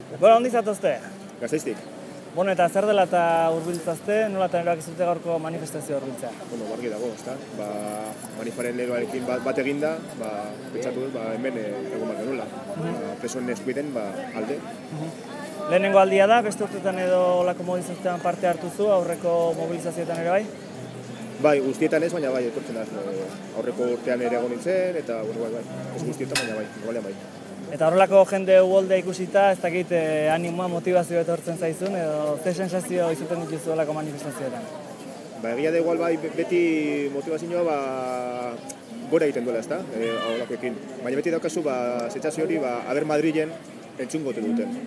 Bueno, ondi zatozte? Gasteiztik. Bueno, eta zer dela eta hurbiltzazte, nola eta erabaki zute gaurko manifestazio hurbiltzea? Bueno, argi dago, ezta? Manifaren leloarekin bat eginda, pentsatu dut, hemen egon bat genuela. Presoen eskubideen alde. Lehenengo aldia da, beste urtetan edo olako mobilizazioetan parte hartu zu, aurreko mobilizazioetan ere bai? Bai, guztietan ez, baina bai, etortzen da. Aurreko urtean ere egon nintzen, eta bai. Ez guztietan, baina bai, igualean bai. Eta horrelako jende uholdea ikusita, ez dakit animoa, motivazioa etortzen zaizun, edo ze sensazio izaten dituzu olako manifestazioetan? Egia da igual bai, beti motivazioa gora egiten duela, ezta? Olakoekin. Baina beti daukazu, sentsazio hori, aber Madrilen entzungote duten.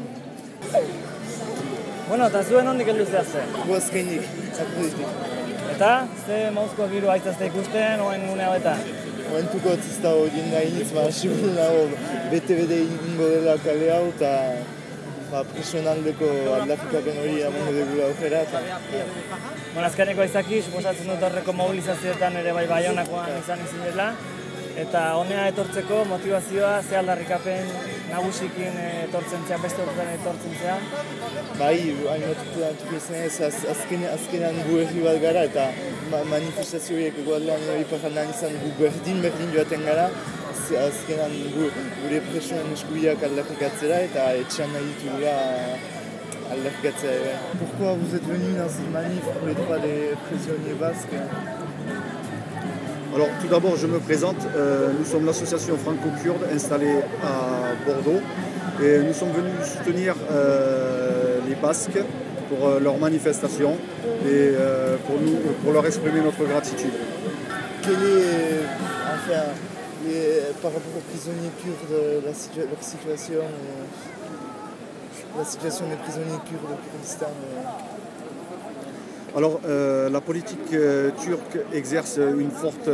Bueno, eta zuen hondik heldu zehazte? Guazkainik, Zakurditik. Eta, ze mauzko giroa aitzazte ikusten, oen une hauetan? Oentuko ez da hori nahinitz, asiburu nago bete-bete ingo dela kale hau, eta presoen aldeko aldaketapen hori amongo degula aurrera. Bueno, azkeneko izaki, suposatzen dut horreko mobilizazioetan ere bai Baionakoan izan dela, eta honea etortzeko motivazioa ze aldarrikapen nagusikin etortzen zean, beste urtean etortzen zean? Bai, hainatuko izan ez, azkenean gu herri bat gara, eta manifestazio horiek egualdean iparaldean izan gu berdin joaten gara, azkenean gure presoen eskubideak aldarrikatzera eta etxean nahi ditugula aldarrikatzea ere. Pourquoi vous êtes venus dans cette manif pour les droits des prisonniers basques? Alors tout d'abord je me présente, nous sommes l'association franco-kurde installée à Bordeaux et nous sommes venus soutenir les Basques pour leur manifestation et pour leur exprimer notre gratitude. Quelle est, par rapport aux prisonniers kurdes, leur situation, la situation des prisonniers kurdes au Kurdistan? Alors la politique turque exerce une forte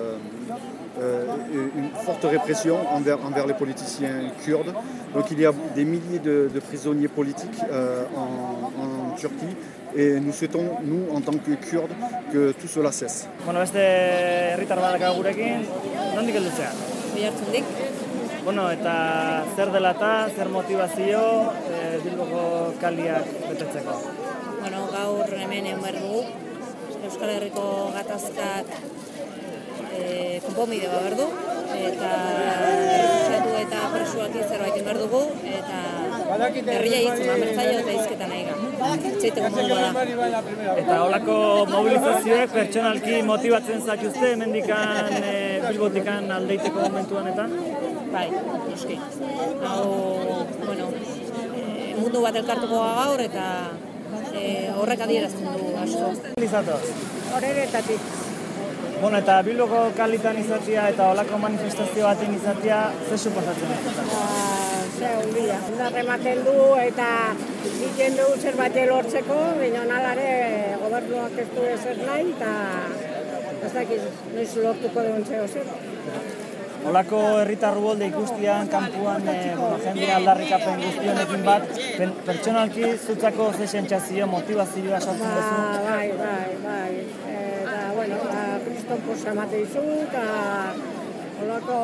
répression envers les politiciens kurdes. Donc il y a des milliers de prisonniers politiques en Turquie et nous souhaitons, nous en tant que Kurdes, que tout cela cesse. Bueno, beste herritar badaka gurekin, nondik heldu zea? Oiartzundik. Bueno, eta zer dela eta, zer motivazio Bilboko kaliak betetzeko? Bueno, gaur hemen egon behar dugu. Euskal Herriko gatazkak konponbide behar du, eta errefuxiatu eta presuak zerbait egin behar dugu, eta herria hitzun amertzaio eta hizketan nahi Txaiteko mundua da. Eta holako mobilizazioek pertsonalki motibatzen zaituzte hemendikan Bilbotikan aldeiteko momentu honetan? Bai, noski. Hau, mundu bat elkartuko gaur eta horrek adierazten du asko. Zatoz? Horeretatik. Bueno, eta Bilboko kalitan izatea eta holako manifestazio baten izatea, ze suposatzen dut? Hundia. Ematen du eta egiten du zerbait lortzeko, baina nalare gobernuak ez du ezer nahi, eta ez dakit noiz lortuko dugun zeo zer. Holako herritar uholde ikustian, kanpuan jende aldarrikapen guztionekin bat, pertsonalki zutzako ze sentsazio, motivazioa sortzen duzu? Bai. Eta, kriston posa emate dizu, eta holako,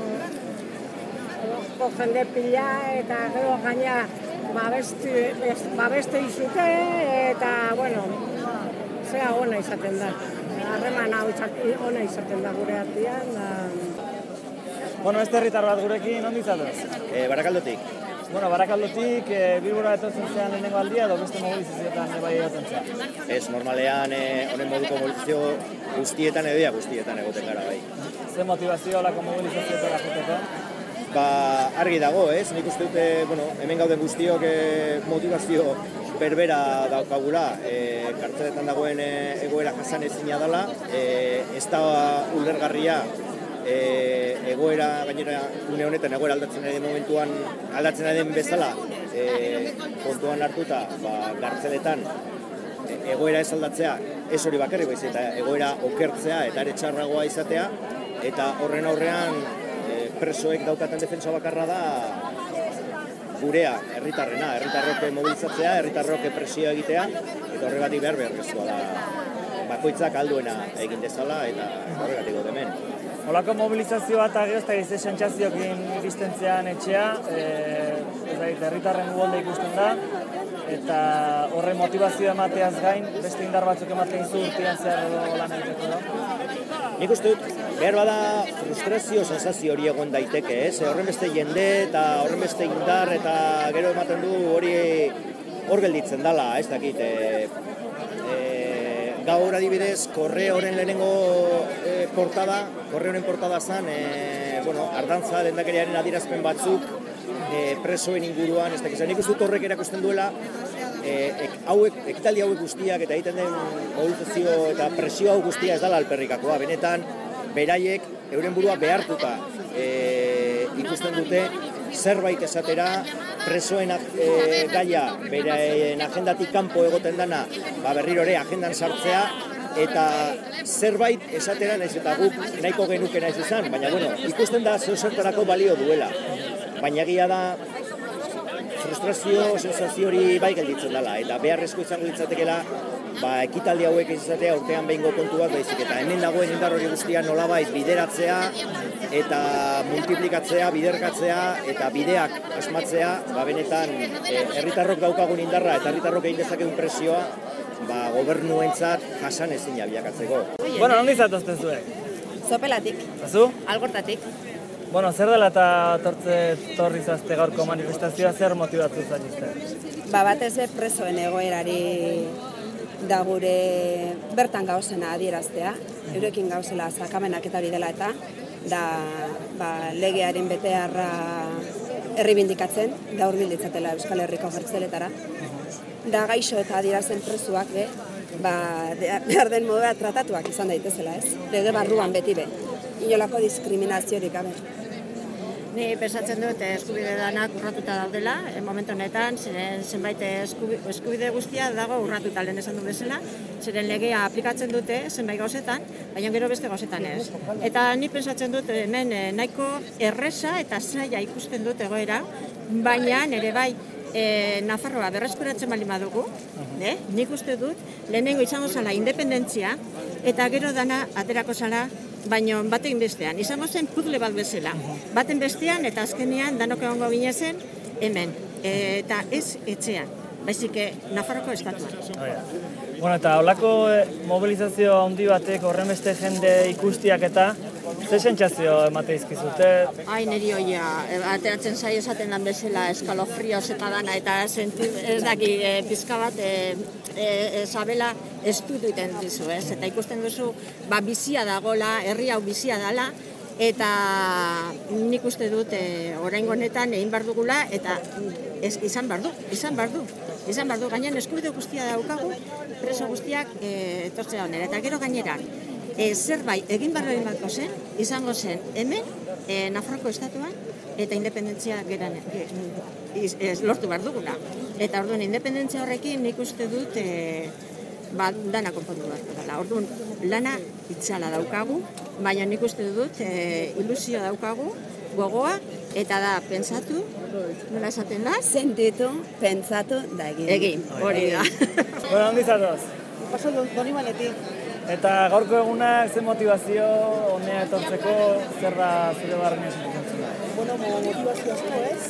holako jende pila, eta gero gaina babeste izute, eta, zea ona izaten da. Harreman hau ona izaten da gure artean. Bueno, beste herritar bat gurekin, ondi zatoz? Barakaldotik. Bueno, Barakaldotik Bilbora etortzen zean lehenengo aldia edo beste mobilizazioetan bai egoten zean? Ez, normalean honen moduko mobilizazio guztietan edo guztietan egoten gara bai. Ze motivazio olako mobilizazioetara joteko? Argi dago, ez? Nik uste dute, hemen gauden guztiok motivazio berbera daukagula, kartzeletan dagoen egoera jasan ezina dela, ez da ulergarria egoera, gainera une honetan egoera aldatzen ari den momentuan aldatzen ari den bezala kontuan hartuta kartzeletan egoera ez aldatzea, ez hori bakarrik baizik eta egoera okertzea eta ere txarragoa izatea, eta horren aurrean presoek daukaten defentsa bakarra da gurea, herritarrena, herritarrok mobilizatzea, herritarrok presioa egitea, eta horregatik beharrezkoa da bakoitzak alduena egin dezala, eta horregatik gaude hemen. Holako mobilizazioa eta gero ez da sentsazioekin iristen zean etxea, dakit, herritarren uholde ikusten da, eta horre motivazioa emateaz gain, beste indar batzuk ematen zu urtean zehar edo lan egiteko da. Nik uste dut, behar bada frustrazio sensazio hori egon daiteke, ez? Horren beste jende eta horren beste indar eta gero ematen du hori hor gelditzen dela, ez dakit. Gaur adibidez, Korreoren lehenengo Korreoren portada zen, Ardantza lehendakariaren adierazpen batzuk presoen inguruan, ez dakit. Nik uste dut horrek erakusten duela, ekitaldi hauek guztiak eta egiten den mobilizazio eta presio hau guztia ez dela alperrikakoa. Benetan, beraiek euren burua behartuta ikusten dute zerbait esatera, presoen gaia beraien agendatik kanpo egoten dana berriro ere agendan sartzea eta zerbait esatera naiz eta guk nahiko genuke naiz izan, baina ikusten da zertarako balio duela. Baina egia da frustrazio sensazio hori bai gelditzen dela eta beharrezko izango ditzatekeela ekitaldi hauek ez izatea urtean behingo kontu bat baizik eta hemen dagoen indar hori guztia nolabait bideratzea eta multiplikatzea, biderkatzea eta bideak asmatzea, benetan herritarrok daukagun indarra eta herritarrok egin dezakegun presioa gobernuentzat jasanezina bilakatzeko. Nondi zatozte zuek? Zopelatik. Zu? Algortatik. Zer dela eta torri zazte gaurko manifestazioa zer motivatu zaituzte? Batez presoen egoerari da gure bertan gauzena adieraztea, eurekin gauzela sakamenak eta hori dela eta da legearen beteharra erribindikatzen, da hurbilditzatela Euskal Herriko jertzeletara. Da gaixo eta adierazten presuak behar den modua tratatuak izan daitezela, ez? Lege barruan beti be, inolako diskriminaziorik gabe. Ni pensatzen dut eskubide danak urratuta daudela, momentu honetan, zenbait eskubide guztia dago urratuta lehen esan du bezala, zeren legea aplikatzen dute zenbait gauzetan, baina gero beste gauzetan ez. Eta ni pensatzen dut hemen nahiko erresa eta zaila ikusten dut egoera, baina ere bai Nafarroa berreskuratzen baldin badugu, nik uste dut lehenengo izango zala independentzia eta gero dana aterako zala baina batekin bestean. Izango zen puzzle bat bezala. Baten bestean eta azkenean danok egongo ginezen hemen. Eta ez etxean, baizik Nafarroko estatuan. Eta holako mobilizazio handi batek horren beste jende ikustiak eta ze sentsazio emate izkizute? Niri hoia, ateratzen zaio esaten dan bezala eskalofrioz eta dana eta ez daki pizka bat sabela estutu iten dizu, ez? Eta ikusten duzu bizia dagola, herri hau bizia dela, eta nik uste dut oraingo honetan egin behar dugula eta izan behar du. Gainean eskubide guztia daukagu, preso guztiak etortzea honera. Eta gero gaineran, zerbait egin behar batko zen, izango zen hemen, Nafarroko estatuan, eta independentzia lortu behar dugula. Eta orduan, independentzia horrekin nik uste dut dana konpondu behar dela. Orduan, lana itzala daukagu, baina nik uste dut ilusio daukagu, gogoa, eta da, pentsatu, nola esaten da? Sentitu, pentsatu, da egin. Egin, hori da. Ondi zatoz? Paso Donibanetik. Eta gaurko egunak zen motivazio honea etortzeko zer da zure barrenean sentitzen da? Motivazio asko ez.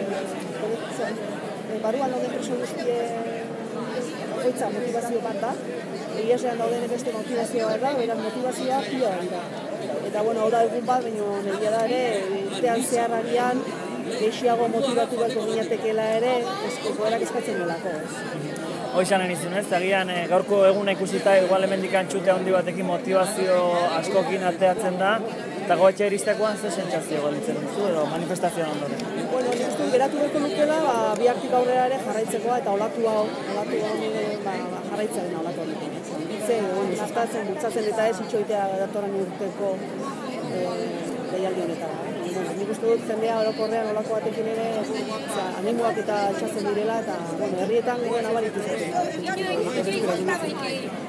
Baruan dauden preso guztien motivazio bat da. Egia esan dauden beste motivazioa da, beraz motivazioa pila da. Eta hor da egun bat, baina egia da ere, urtean zeharrarian gehiago motivatu beharko ginatekeela ere, goerak eskatzen delako ez. Hoxan enizun ez, agian gaurko eguna ikusita igual hemendik antxute handi batekin motivazio askokin ateatzen da, eta goetxe iristekoan ze sentsazio gelditzen duzu edo manifestazioan ondoren? Nik uste geratu beharko nukela, bihartik aurrera ere jarraitzeko eta olatu hau jarraitzea dena olatu hau. Sustatzen, bultzatzen eta ez itxoitea datorren urteko deialdi honetara. Nik uste dut jendea orokorrean olako batekin ere animoak eta altxatzen direla eta herrietan nabaritu zaten.